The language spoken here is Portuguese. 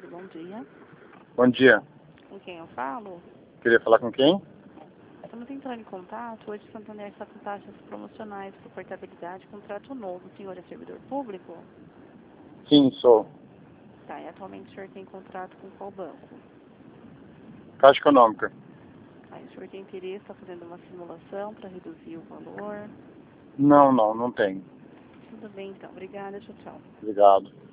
Janeiro, bom dia. Bom dia. Com quem eu falo? Queria falar com quem? Estamos entrando em contato. Hoje o Santander está com taxas promocionais por portabilidade, contrato novo. O senhor é servidor público? Sim, sou. Tá, e atualmente o senhor tem contrato com qual banco? Caixa Econômica. Aí o senhor tem interesse, está fazendo uma simulação para reduzir o valor? Não tenho. Tudo bem então, obrigada, tchau, tchau. Obrigado.